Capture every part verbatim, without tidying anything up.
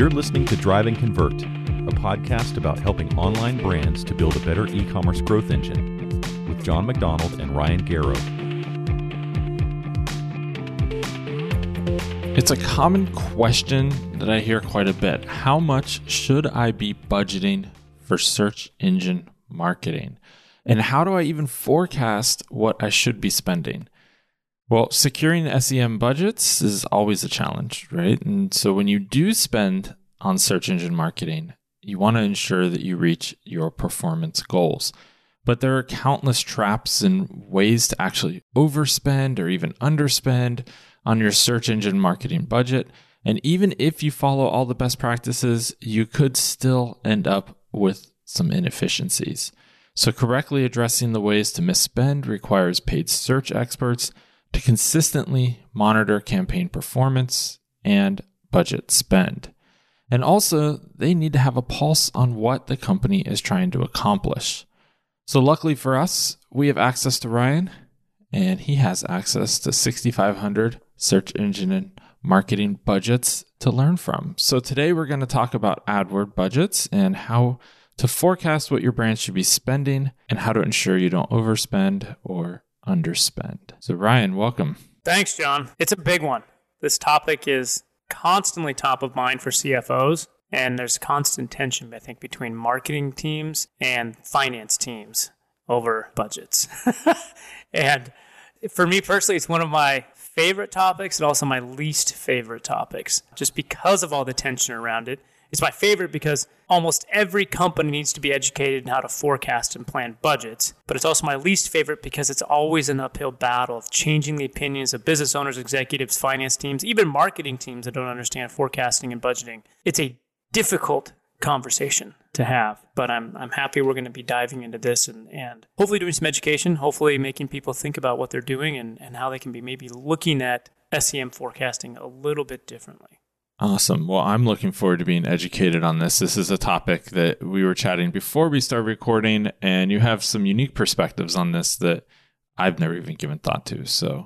You're listening to Drive and Convert, a podcast about helping online brands to build a better e-commerce growth engine with John McDonald and Ryan Garrow. It's a common question that I hear quite a bit. How much should I be budgeting for search engine marketing? And how do I even forecast what I should be spending? Well, securing S E M budgets is always a challenge, right? And so when you do spend on search engine marketing, you want to ensure that you reach your performance goals. But there are countless traps and ways to actually overspend or even underspend on your search engine marketing budget. And even if you follow all the best practices, you could still end up with some inefficiencies. So correctly addressing the ways to misspend requires paid search experts to consistently monitor campaign performance and budget spend. And also, they need to have a pulse on what the company is trying to accomplish. So luckily for us, we have access to Ryan, and he has access to sixty-five hundred search engine and marketing budgets to learn from. So today we're going to talk about AdWord budgets and how to forecast what your brand should be spending and how to ensure you don't overspend or underspend. So Ryan, welcome. Thanks, John. It's a big one. This topic is constantly top of mind for C F Os, and there's constant tension, I think, between marketing teams and finance teams over budgets. And for me personally, it's one of my favorite topics and also my least favorite topics, just because of all the tension around it. It's my favorite because almost every company needs to be educated in how to forecast and plan budgets. But it's also my least favorite because it's always an uphill battle of changing the opinions of business owners, executives, finance teams, even marketing teams that don't understand forecasting and budgeting. It's a difficult conversation to have, but I'm I'm happy we're going to be diving into this and, and hopefully doing some education, hopefully making people think about what they're doing and, and how they can be maybe looking at S E M forecasting a little bit differently. Awesome. Well, I'm looking forward to being educated on this. This is a topic that we were chatting before we started recording, and you have some unique perspectives on this that I've never even given thought to. So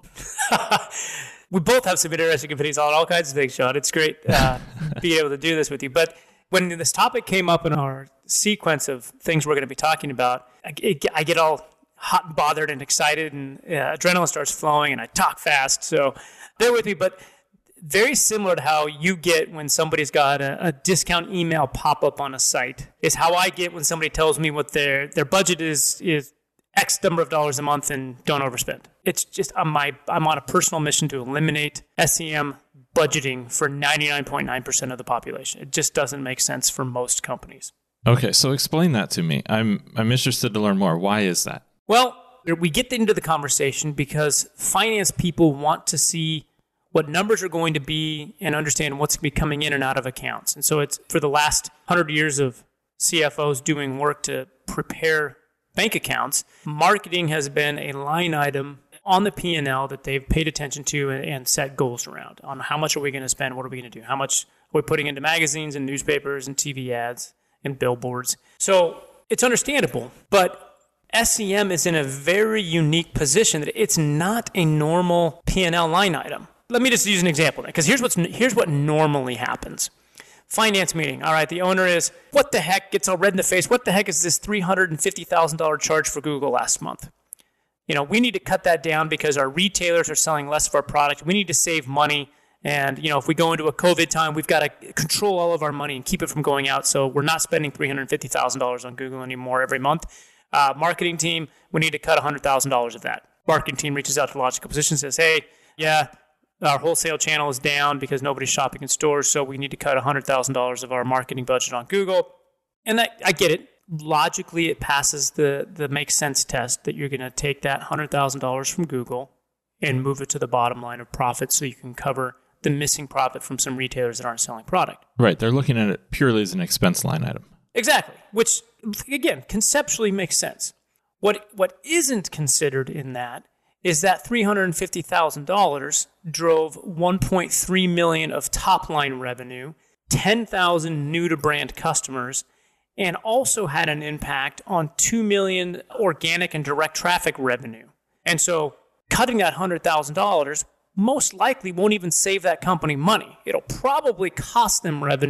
we both have some interesting opinions on all kinds of things, Sean. It's great uh, being able to do this with you. But when this topic came up in our sequence of things we're going to be talking about, I, it, I get all hot and bothered and excited, and uh, adrenaline starts flowing, and I talk fast. So bear with me. But very similar to how you get when somebody's got a, a discount email pop up on a site is how I get when somebody tells me what their, their budget is is X number of dollars a month and don't overspend. It's just I'm my I'm on a personal mission to eliminate S E M budgeting for ninety-nine point nine percent of the population. It just doesn't make sense for most companies. Okay, so explain that to me. I'm I'm interested to learn more. Why is that? Well, we get into the conversation because finance people want to see what numbers are going to be and understand what's going to be coming in and out of accounts. And so it's for the last one hundred years of C F Os doing work to prepare bank accounts, marketing has been a line item on the P and L that they've paid attention to and, and set goals around on how much are we going to spend, what are we going to do, how much are we putting into magazines and newspapers and T V ads and billboards. So it's understandable, but S E M is in a very unique position that it's not a normal P and L line item. Let me just use an example, because here's what's here's what normally happens. Finance meeting. All right, the owner is, what the heck, gets all red in the face. What the heck is this three hundred fifty thousand dollars charge for Google last month? You know, we need to cut that down because our retailers are selling less of our product. We need to save money. And, you know, if we go into a COVID time, we've got to control all of our money and keep it from going out. So we're not spending three hundred fifty thousand dollars on Google anymore every month. Uh, marketing team, we need to cut one hundred thousand dollars of that. Marketing team reaches out to Logical Position and says, hey, yeah, our wholesale channel is down because nobody's shopping in stores, so we need to cut one hundred thousand dollars of our marketing budget on Google. And that, I get it. Logically, it passes the, the make sense test that you're going to take that one hundred thousand dollars from Google and move it to the bottom line of profit so you can cover the missing profit from some retailers that aren't selling product. Right. They're looking at it purely as an expense line item. Exactly. Which, again, conceptually makes sense. What What isn't considered in that is that three hundred fifty thousand dollars drove one point three million dollars of top-line revenue, ten thousand new-to-brand customers, and also had an impact on two million dollars organic and direct traffic revenue. And so cutting that one hundred thousand dollars most likely won't even save that company money. It'll probably cost them revenue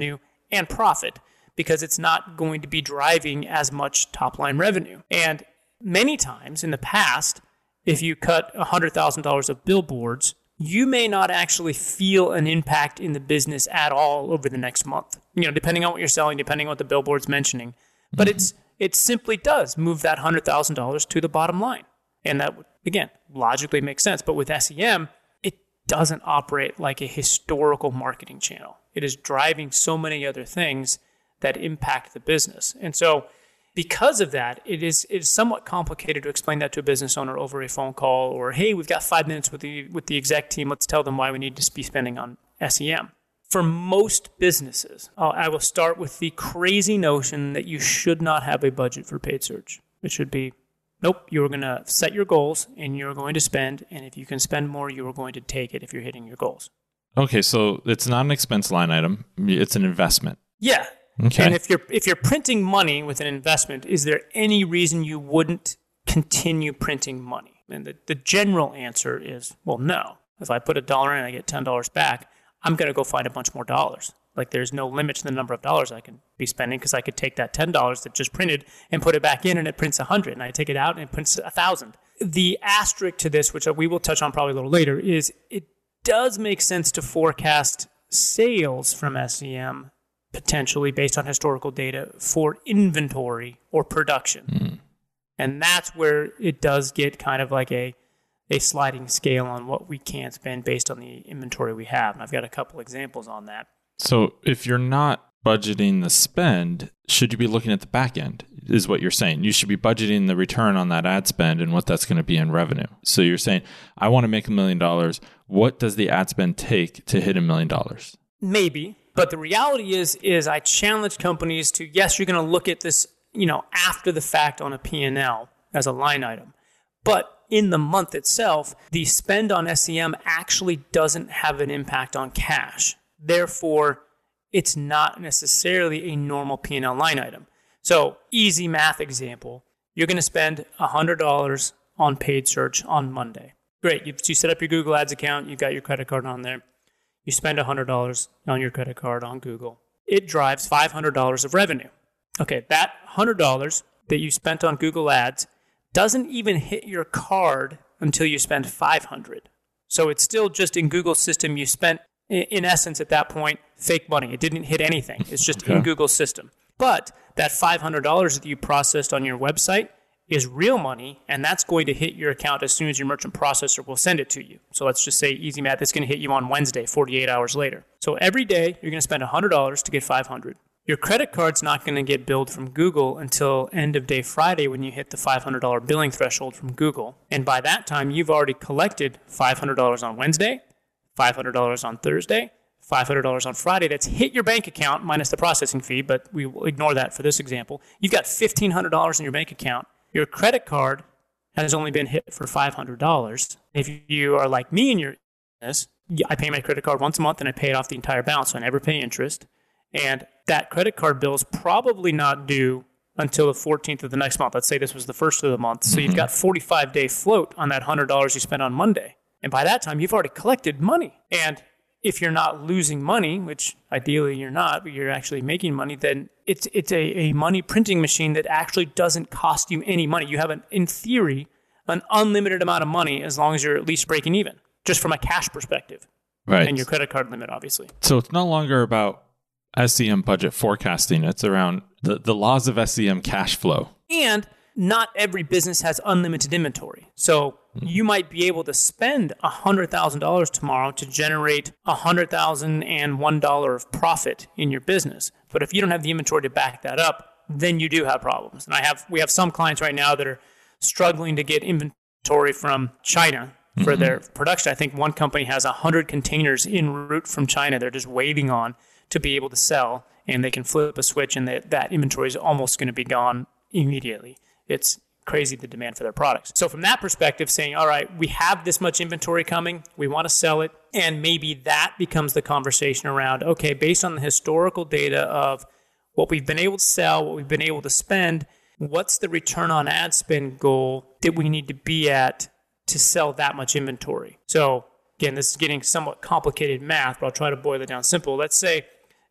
and profit because it's not going to be driving as much top-line revenue. And many times in the past, if you cut one hundred thousand dollars of billboards, you may not actually feel an impact in the business at all over the next month, you know, depending on what you're selling, depending on what the billboard's mentioning. But mm-hmm. it's it simply does move that one hundred thousand dollars to the bottom line. And that, again, logically makes sense. But with S E M, it doesn't operate like a historical marketing channel. It is driving so many other things that impact the business. And so because of that, it is it is somewhat complicated to explain that to a business owner over a phone call or, hey, we've got five minutes with the with the exec team. Let's tell them why we need to be spending on S E M. For most businesses, uh, I will start with the crazy notion that you should not have a budget for paid search. It should be, nope, you're going to set your goals and you're going to spend. And if you can spend more, you are going to take it if you're hitting your goals. Okay, so it's not an expense line item. It's an investment. Yeah. Okay. And if you're if you're printing money with an investment, is there any reason you wouldn't continue printing money? And the, the general answer is, well, no. If I put a dollar in and I get ten dollars back, I'm going to go find a bunch more dollars. Like there's no limit to the number of dollars I can be spending because I could take that ten dollars that just printed and put it back in and it prints one hundred. And I take it out and it prints one thousand. The asterisk to this, which we will touch on probably a little later, is it does make sense to forecast sales from S E M potentially based on historical data for inventory or production. Mm. And that's where it does get kind of like a, a sliding scale on what we can spend based on the inventory we have. And I've got a couple examples on that. So if you're not budgeting the spend, should you be looking at the back end, is what you're saying? You should be budgeting the return on that ad spend and what that's going to be in revenue. So you're saying, I want to make a million dollars. What does the ad spend take to hit a million dollars? Maybe. But the reality is, is I challenge companies to, yes, you're going to look at this, you know, after the fact on a P and L as a line item. But in the month itself, the spend on S E M actually doesn't have an impact on cash. Therefore, it's not necessarily a normal P and L line item. So, easy math example, you're going to spend one hundred dollars on paid search on Monday. Great. You, you set up your Google Ads account. You've got your credit card on there. You spend one hundred dollars on your credit card on Google. It drives five hundred dollars of revenue. Okay, that one hundred dollars that you spent on Google Ads doesn't even hit your card until you spend five hundred dollars. So it's still just in Google's system. You spent, in essence, at that point, fake money. It didn't hit anything. It's just okay. In Google's system. But that five hundred dollars that you processed on your website is real money, and that's going to hit your account as soon as your merchant processor will send it to you. So let's just say, easy math, it's going to hit you on Wednesday, forty-eight hours later. So every day, you're going to spend one hundred dollars to get five hundred dollars. Your credit card's not going to get billed from Google until end of day Friday when you hit the five hundred dollars billing threshold from Google. And by that time, you've already collected five hundred dollars on Wednesday, five hundred dollars on Thursday, five hundred dollars on Friday. That's hit your bank account minus the processing fee, but we will ignore that for this example. You've got fifteen hundred dollars in your bank account. Your credit card has only been hit for five hundred dollars. If you are like me in your business, I pay my credit card once a month and I pay it off the entire balance, so I never pay interest. And that credit card bill is probably not due until the fourteenth of the next month. Let's say this was the first of the month. So mm-hmm. You've got forty-five day float on that one hundred dollars you spent on Monday. And by that time, you've already collected money. And if you're not losing money, which ideally you're not, but you're actually making money, then it's it's a, a money printing machine that actually doesn't cost you any money. You have, an, in theory, an unlimited amount of money as long as you're at least breaking even, just from a cash perspective. Right. And your credit card limit, obviously. So it's no longer about S E M budget forecasting. It's around the, the laws of S E M cash flow. And not every business has unlimited inventory. So you might be able to spend one hundred thousand dollars tomorrow to generate one hundred thousand one dollars of profit in your business. But if you don't have the inventory to back that up, then you do have problems. And I have we have some clients right now that are struggling to get inventory from China for mm-hmm. their production. I think one company has one hundred containers en route from China they're just waiting on to be able to sell, and they can flip a switch and that, that inventory is almost going to be gone immediately. It's crazy, the demand for their products. So from that perspective, saying, all right, we have this much inventory coming, we want to sell it, and maybe that becomes the conversation around, okay, based on the historical data of what we've been able to sell, what we've been able to spend, what's the return on ad spend goal that we need to be at to sell that much inventory? So again, this is getting somewhat complicated math, but I'll try to boil it down simple. Let's say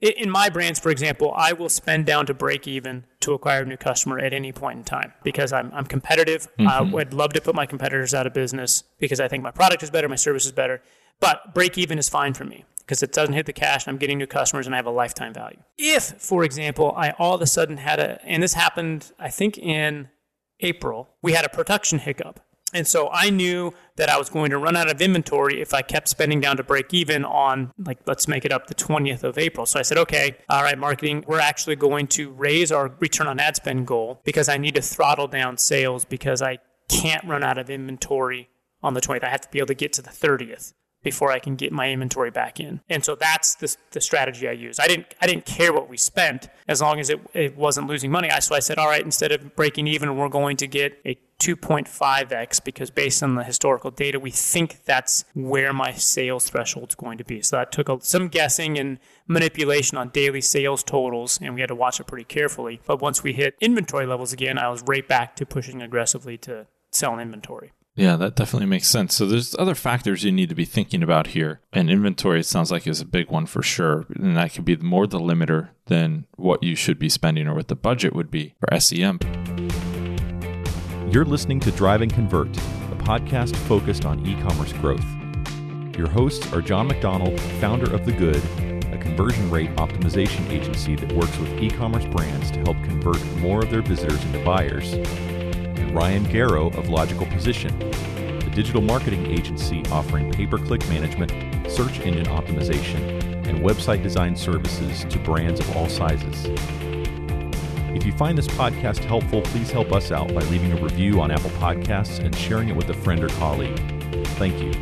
in my brands, for example, I will spend down to break even to acquire a new customer at any point in time because I'm I'm competitive. Mm-hmm. I would love to put my competitors out of business because I think my product is better, my service is better. But break even is fine for me because it doesn't hit the cash and I'm getting new customers and I have a lifetime value. If, for example, I all of a sudden had a, and this happened, I think in April, we had a production hiccup. And so I knew that I was going to run out of inventory if I kept spending down to break even on, like, let's make it up the twentieth of April. So I said, okay, all right, marketing, we're actually going to raise our return on ad spend goal because I need to throttle down sales because I can't run out of inventory on the twentieth. I have to be able to get to the thirtieth before I can get my inventory back in. And so that's the, the strategy I used. I didn't I didn't care what we spent as long as it, it wasn't losing money. I, so I said, all right, instead of breaking even, we're going to get a two point five x because based on the historical data, we think that's where my sales threshold is going to be. So that took a, some guessing and manipulation on daily sales totals, and we had to watch it pretty carefully. But once we hit inventory levels again, I was right back to pushing aggressively to sell inventory. Yeah, that definitely makes sense. So there's other factors you need to be thinking about here. And inventory, it sounds like, is a big one for sure. And that could be more the limiter than what you should be spending or what the budget would be for S E M. You're listening to Drive and Convert, a podcast focused on e-commerce growth. Your hosts are John McDonald, founder of The Good, a conversion rate optimization agency that works with e-commerce brands to help convert more of their visitors into buyers, Ryan Garrow of Logical Position, a digital marketing agency offering pay-per-click management, search engine optimization, and website design services to brands of all sizes. If you find this podcast helpful, please help us out by leaving a review on Apple Podcasts and sharing it with a friend or colleague. Thank you.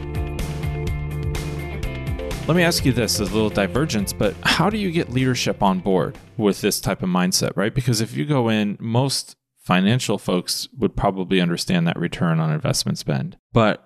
Let me ask you this, a little divergence, but how do you get leadership on board with this type of mindset, right? Because if you go in, most financial folks would probably understand that return on investment spend. But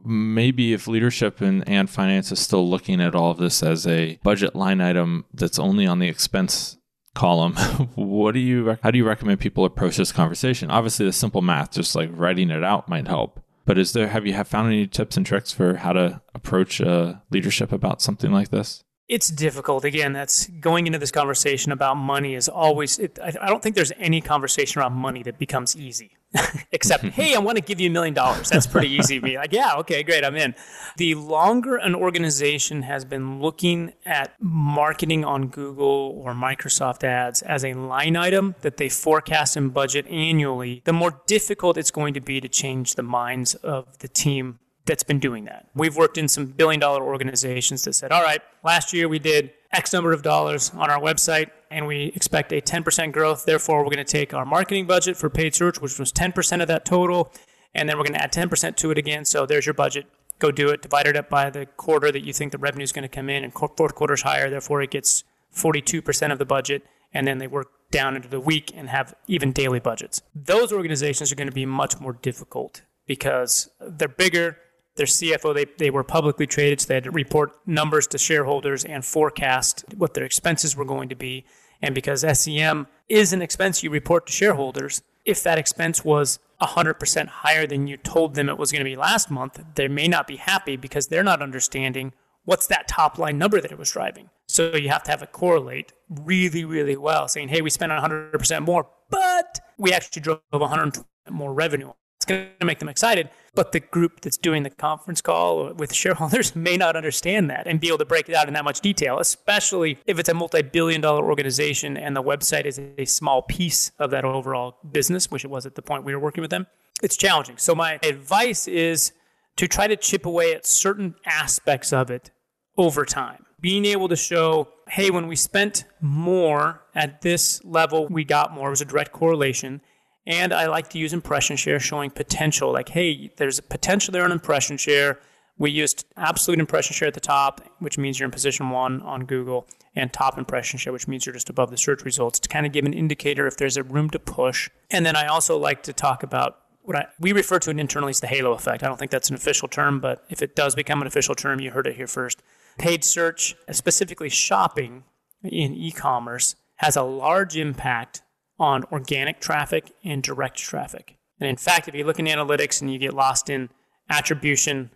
maybe if leadership and, and finance is still looking at all of this as a budget line item that's only on the expense column, what do you how do you recommend people approach this conversation? Obviously, the simple math, just like writing it out, might help. But is there have you have found any tips and tricks for how to approach uh, leadership about something like this? It's difficult. Again, that's going into this conversation about money is always, it, I, I don't think there's any conversation around money that becomes easy, except, hey, I want to give you a million dollars. That's pretty easy to be like, yeah, okay, great, I'm in. The longer an organization has been looking at marketing on Google or Microsoft ads as a line item that they forecast and budget annually, the more difficult it's going to be to change the minds of the team that's been doing that. We've worked in some billion dollar organizations that said, all right, last year we did X number of dollars on our website and we expect a ten percent growth. Therefore, we're going to take our marketing budget for paid search, which was ten percent of that total, and then we're going to add ten percent to it again. So there's your budget. Go do it. Divide it up by the quarter that you think the revenue is going to come in, and fourth quarter is higher. Therefore, it gets forty-two percent of the budget, and then they work down into the week and have even daily budgets. Those organizations are going to be much more difficult because they're bigger. Their C F O, they, they were publicly traded, so they had to report numbers to shareholders and forecast what their expenses were going to be. And because S E M is an expense you report to shareholders, if that expense was one hundred percent higher than you told them it was going to be last month, they may not be happy because they're not understanding what's that top line number that it was driving. So you have to have it correlate really, really well, saying, hey, we spent one hundred percent more, but we actually drove one hundred percent more revenue. It's going to make them excited, but the group that's doing the conference call with shareholders may not understand that and be able to break it out in that much detail, especially if it's a multi-billion dollar organization and the website is a small piece of that overall business, which it was at the point we were working with them. It's challenging. So my advice is to try to chip away at certain aspects of it over time. Being able to show, hey, when we spent more at this level, we got more. It was a direct correlation. And I like to use impression share, showing potential. Like, hey, there's a potential there in impression share. We used absolute impression share at the top, which means you're in position one on Google, and top impression share, which means you're just above the search results, to kind of give an indicator if there's a room to push. And then I also like to talk about what I, we refer to it internally as the halo effect. I don't think that's an official term, but if it does become an official term, you heard it here first. Paid search, specifically shopping in e-commerce, has a large impact on organic traffic and direct traffic. And in fact, if you look in analytics and you get lost in attribution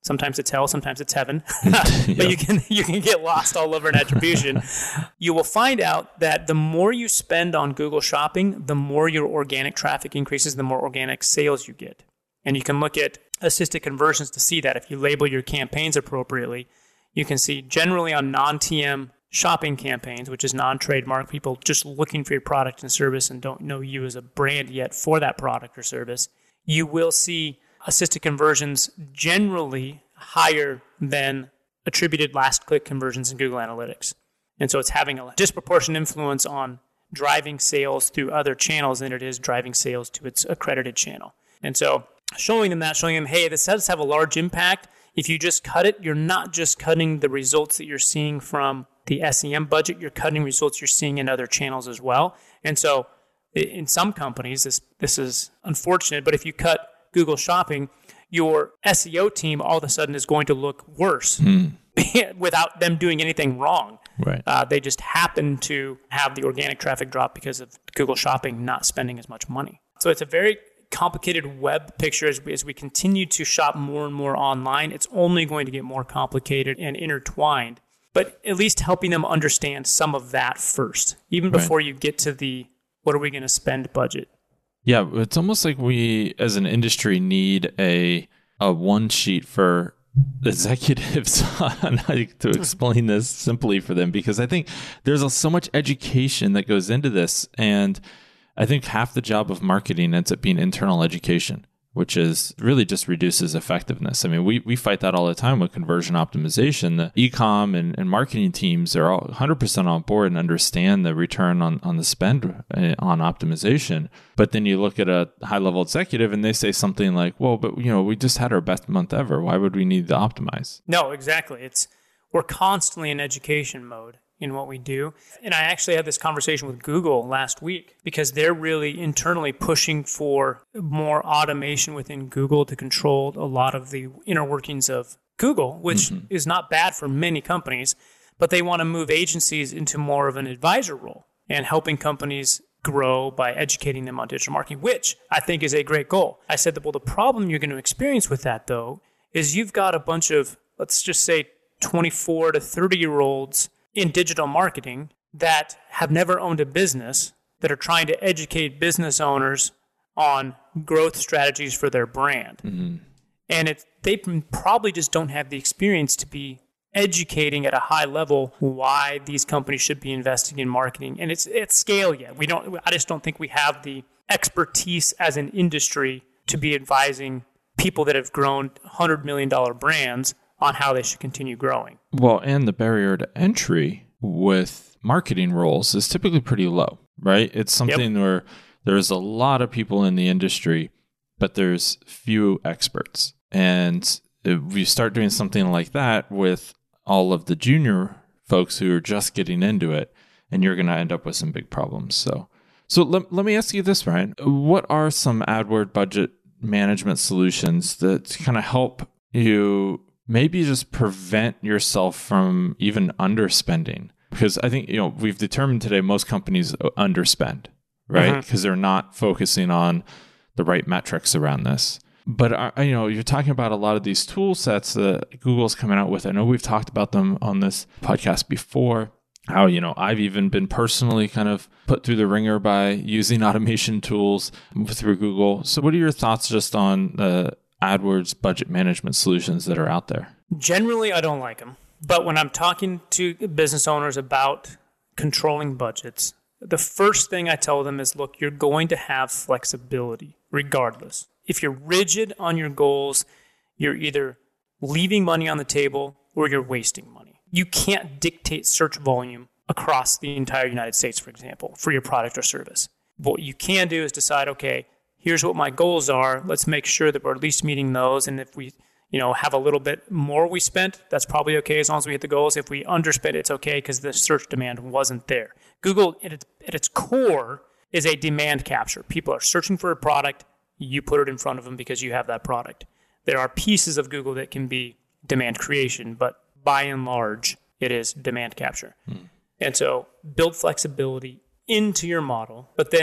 Sometimes it's hell, sometimes it's heaven. But yeah. you can you can get lost all over an attribution. You will find out that the more you spend on Google Shopping, the more your organic traffic increases, the more organic sales you get. And you can look at assisted conversions to see that. If you label your campaigns appropriately, you can see generally on non-T M shopping campaigns, which is non-trademark, people just looking for your product and service and don't know you as a brand yet for that product or service, you will see assisted conversions generally higher than attributed last click conversions in Google Analytics. And so it's having a disproportionate influence on driving sales through other channels than it is driving sales to its accredited channel. And so showing them that, showing them, hey, this does have a large impact. If you just cut it, you're not just cutting the results that you're seeing from the S E M budget, you're cutting results you're seeing in other channels as well. And so in some companies, this this is unfortunate, but if you cut Google Shopping, your S E O team all of a sudden is going to look worse hmm. without them doing anything wrong. Right. Uh, they just happen to have the organic traffic drop because of Google Shopping not spending as much money. So it's a very complicated web picture. As we, as we continue to shop more and more online, it's only going to get more complicated and intertwined. But at least helping them understand some of that first, even before right. you get to the what are we going to spend budget. Yeah, it's almost like we, as an industry, need a a one sheet for executives on how to explain this simply for them, because I think there's so much education that goes into this, and I think half the job of marketing ends up being internal education, which is really just reduces effectiveness. I mean, we we fight that all the time with conversion optimization. The e-com and, and marketing teams are all one hundred percent on board and understand the return on, on the spend on optimization. But then you look at a high-level executive and they say something like, well, but you know, we just had our best month ever. Why would we need to optimize? No, exactly. It's we're constantly in education mode in what we do. And I actually had this conversation with Google last week because they're really internally pushing for more automation within Google to control a lot of the inner workings of Google, which mm-hmm. is not bad for many companies, but they want to move agencies into more of an advisor role and helping companies grow by educating them on digital marketing, which I think is a great goal. I said that, well, the problem you're going to experience with that, though, is you've got a bunch of, let's just say, twenty-four to thirty-year-olds in digital marketing that have never owned a business, that are trying to educate business owners on growth strategies for their brand. Mm-hmm. And it, they probably just don't have the experience to be educating at a high level why these companies should be investing in marketing. And it's at scale yet. We don't. I just don't think we have the expertise as an industry to be advising people that have grown one hundred million dollars brands on how they should continue growing. Well, and the barrier to entry with marketing roles is typically pretty low, right? It's something yep. where there's a lot of people in the industry, but there's few experts. And if you start doing something like that with all of the junior folks who are just getting into it, and you're going to end up with some big problems. So, so let, let me ask you this, Ryan. What are some AdWord budget management solutions that kind of help you maybe just prevent yourself from even underspending? Because I think, you know, we've determined today most companies underspend, right? Because mm-hmm. they're not focusing on the right metrics around this. But, uh, you know, you're talking about a lot of these tool sets that Google's coming out with. I know we've talked about them on this podcast before, how, you know, I've even been personally kind of put through the ringer by using automation tools through Google. So what are your thoughts just on the AdWords budget management solutions that are out there? Generally, I don't like them. But when I'm talking to business owners about controlling budgets, the first thing I tell them is, look, you're going to have flexibility regardless. If you're rigid on your goals, you're either leaving money on the table or you're wasting money. You can't dictate search volume across the entire United States, for example, for your product or service. What you can do is decide, okay, here's what my goals are. Let's make sure that we're at least meeting those. And if we, you know, have a little bit more we spent, that's probably okay as long as we hit the goals. If we underspent, it's okay because the search demand wasn't there. Google, at its, at its core, is a demand capture. People are searching for a product. You put it in front of them because you have that product. There are pieces of Google that can be demand creation, but by and large, it is demand capture. Hmm. And so build flexibility into your model, but then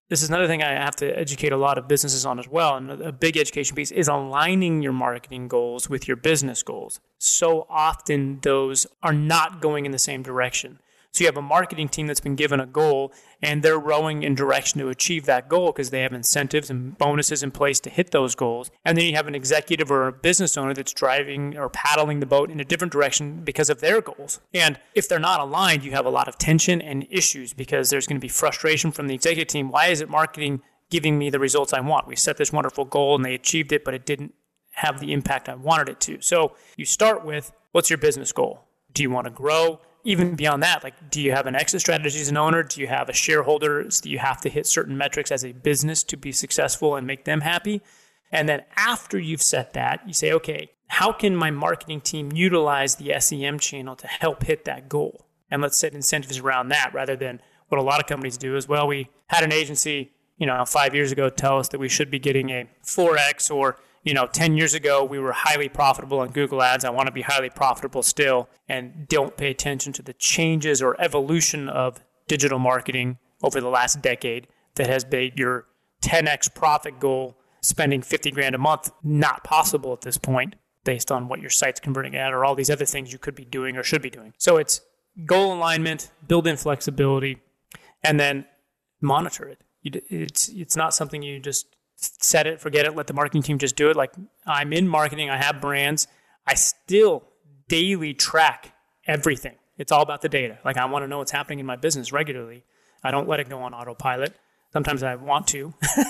this is another thing I have to educate a lot of businesses on as well. And a big education piece is aligning your marketing goals with your business goals. So often those are not going in the same direction. So you have a marketing team that's been given a goal and they're rowing in direction to achieve that goal because they have incentives and bonuses in place to hit those goals. And then you have an executive or a business owner that's driving or paddling the boat in a different direction because of their goals. And if they're not aligned, you have a lot of tension and issues because there's going to be frustration from the executive team. Why is it marketing giving me the results I want? We set this wonderful goal and they achieved it, but it didn't have the impact I wanted it to. So you start with, what's your business goal? Do you want to grow? Even beyond that, like, do you have an exit strategy as an owner? Do you have a shareholder? Do you have to hit certain metrics as a business to be successful and make them happy? And then after you've set that, you say, okay, how can my marketing team utilize the S E M channel to help hit that goal? And let's set incentives around that rather than what a lot of companies do is, well, we had an agency, you know, five years ago tell us that we should be getting a four X, or you know, ten years ago, we were highly profitable on Google Ads. I want to be highly profitable still, and don't pay attention to the changes or evolution of digital marketing over the last decade that has made your ten X profit goal, spending fifty grand a month, not possible at this point based on what your site's converting at or all these other things you could be doing or should be doing. So it's goal alignment, build in flexibility, and then monitor it. It's, it's not something you just set it, forget it, let the marketing team just do it. Like, I'm in marketing, I have brands, I still daily track everything. It's all about the data. Like, I want to know what's happening in my business regularly. I don't let it go on autopilot. Sometimes I want to,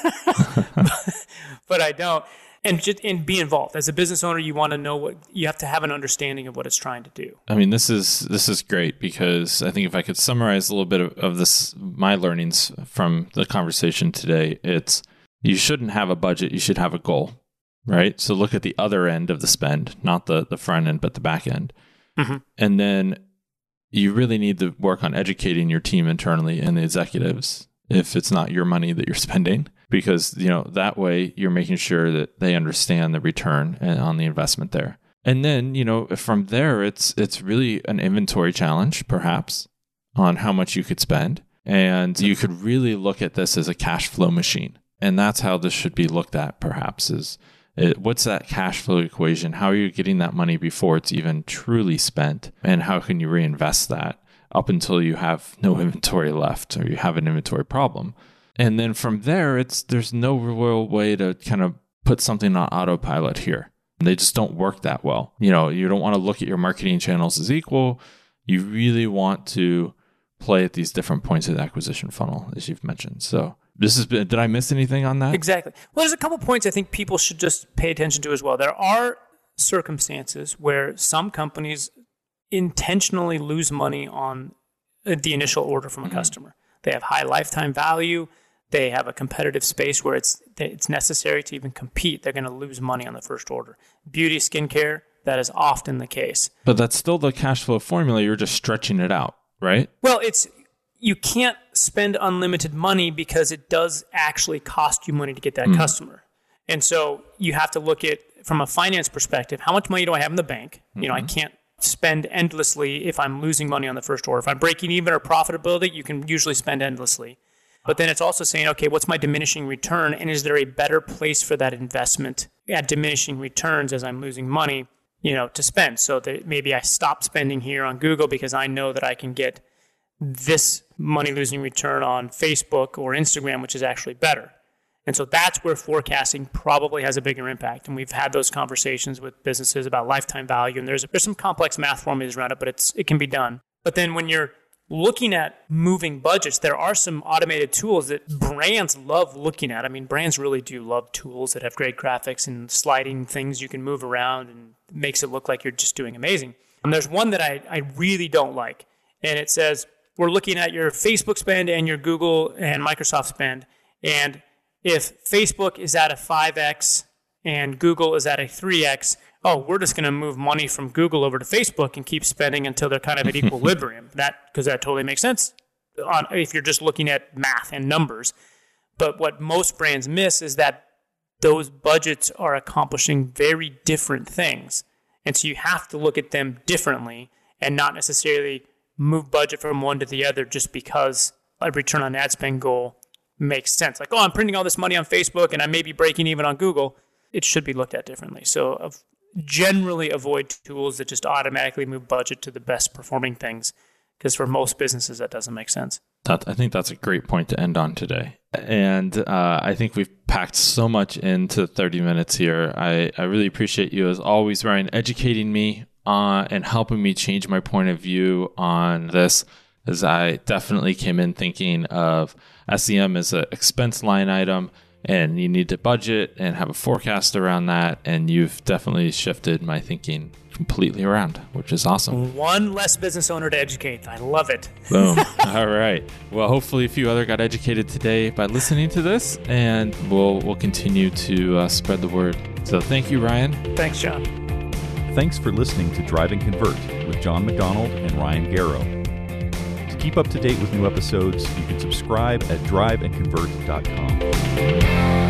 but I don't. And just and be involved. As a business owner, you want to know what you have to have an understanding of what it's trying to do. I mean, this is this is great because I think if I could summarize a little bit of, of this, my learnings from the conversation today, it's you shouldn't have a budget. You should have a goal, right? So look at the other end of the spend, not the, the front end, but the back end. Mm-hmm. And then you really need to work on educating your team internally and the executives if it's not your money that you're spending, because, you know, that way you're making sure that they understand the return on the investment there. And then, you know, from there, it's it's really an inventory challenge, perhaps, on how much you could spend. And you could really look at this as a cash flow machine. And that's how this should be looked at, perhaps, is it, what's that cash flow equation? How are you getting that money before it's even truly spent? And how can you reinvest that up until you have no inventory left or you have an inventory problem? And then from there, it's there's no real way to kind of put something on autopilot here. They just don't work that well. You know, you don't want to look at your marketing channels as equal. You really want to play at these different points of the acquisition funnel, as you've mentioned. So this is, did I miss anything on that? Exactly. Well, there's a couple points I think people should just pay attention to as well. There are circumstances where some companies intentionally lose money on the initial order from a mm-hmm. customer. They have high lifetime value. They have a competitive space where it's it's necessary to even compete. They're going to lose money on the first order. Beauty, skincare, that is often the case. But that's still the cash flow formula. You're just stretching it out, right? Well, it's you can't spend unlimited money because it does actually cost you money to get that mm. customer. And so you have to look at, from a finance perspective, how much money do I have in the bank? Mm-hmm. You know, I can't spend endlessly if I'm losing money on the first order. If I'm breaking even or profitability, you can usually spend endlessly. But then it's also saying, okay, what's my diminishing return? And is there a better place for that investment at diminishing returns as I'm losing money, you know, to spend? So that maybe I stop spending here on Google because I know that I can get this money losing return on Facebook or Instagram, which is actually better. And so that's where forecasting probably has a bigger impact. And we've had those conversations with businesses about lifetime value. And there's there's some complex math formulas around it, but it's it can be done. But then when you're looking at moving budgets, there are some automated tools that brands love looking at. I mean, brands really do love tools that have great graphics and sliding things you can move around and makes it look like you're just doing amazing. And there's one that I, I really don't like. And it says, we're looking at your Facebook spend and your Google and Microsoft spend. And if Facebook is at a five X and Google is at a three X, oh, we're just going to move money from Google over to Facebook and keep spending until they're kind of at equilibrium. That because that totally makes sense on if you're just looking at math and numbers. But what most brands miss is that those budgets are accomplishing very different things. And so you have to look at them differently and not necessarily move budget from one to the other just because a return on ad spend goal makes sense. Like, oh, I'm printing all this money on Facebook and I may be breaking even on Google. It should be looked at differently. So uh, generally avoid tools that just automatically move budget to the best performing things, because for most businesses, that doesn't make sense. That, I think that's a great point to end on today. And uh, I think we've packed so much into thirty minutes here. I, I really appreciate you, as always, Ryan, educating me on and helping me change my point of view on this, as I definitely came in thinking of S E M as an expense line item, and you need to budget and have a forecast around that. And you've definitely shifted my thinking completely around, which is awesome. One less business owner to educate. I love it. Boom. All right. Well, hopefully a few other got educated today by listening to this, and we'll we'll continue to uh, spread the word. So thank you, Ryan. Thanks, John. Thanks for listening to Drive and Convert with John McDonald and Ryan Garrow. To keep up to date with new episodes, you can subscribe at drive and convert dot com.